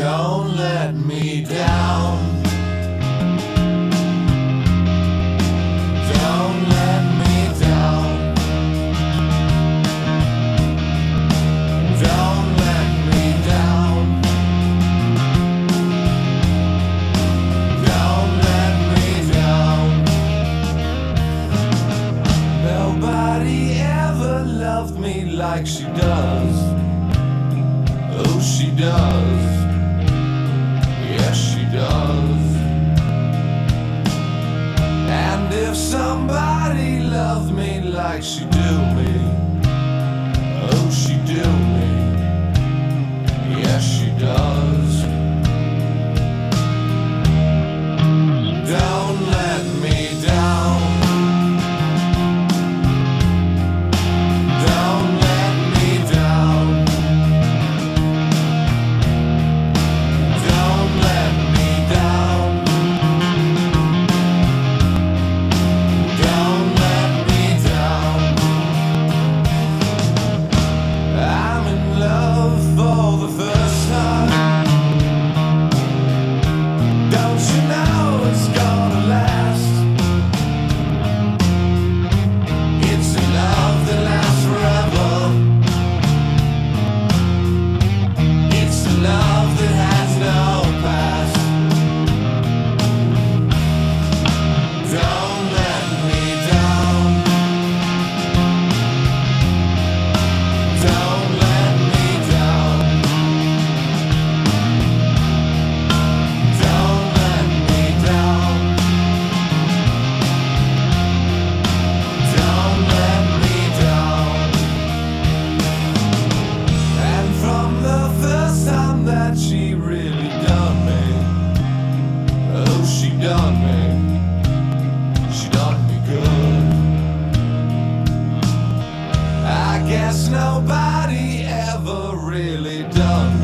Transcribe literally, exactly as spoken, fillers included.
Don't let me down. Don't let me down. Don't let me down. Don't let me down. Nobody ever loved me like she does. Oh, she does. Yes, she does. And if somebody loved me like she do me, oh, she do me. Yes, she does. Don't let me down. Don't let me down. Don't let me down. Don't let me down. I'm in love for the first time. Don't you know it's gonna last? It's a love that lasts forever. It's a love that has no past. Don't let me down. Don't let me down. Don't let me down. Don't let me down. And from the first time that she really done me, oh, she done me. She done me good. I guess nobody ever really done